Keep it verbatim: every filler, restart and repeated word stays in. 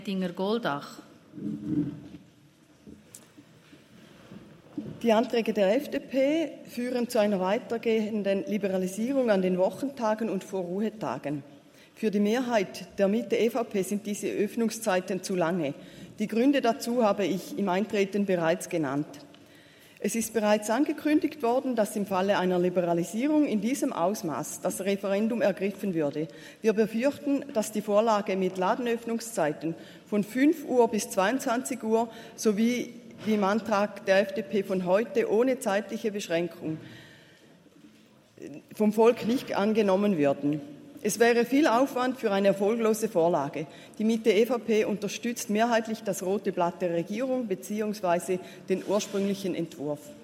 Dinger-Goldach. Die Anträge der F D P führen zu einer weitergehenden Liberalisierung an den Wochentagen und Vorruhetagen. Für die Mehrheit der Mitte-E V P sind diese Öffnungszeiten zu lange. Die Gründe dazu habe ich im Eintreten bereits genannt. Es ist bereits angekündigt worden, dass im Falle einer Liberalisierung in diesem Ausmaß das Referendum ergriffen würde. Wir befürchten, dass die Vorlage mit Ladenöffnungszeiten von fünf Uhr bis zweiundzwanzig Uhr sowie wie im Antrag der F D P von heute ohne zeitliche Beschränkung vom Volk nicht angenommen würden. Es wäre viel Aufwand für eine erfolglose Vorlage. Die Mitte-E V P unterstützt mehrheitlich das rote Blatt der Regierung bzw. den ursprünglichen Entwurf.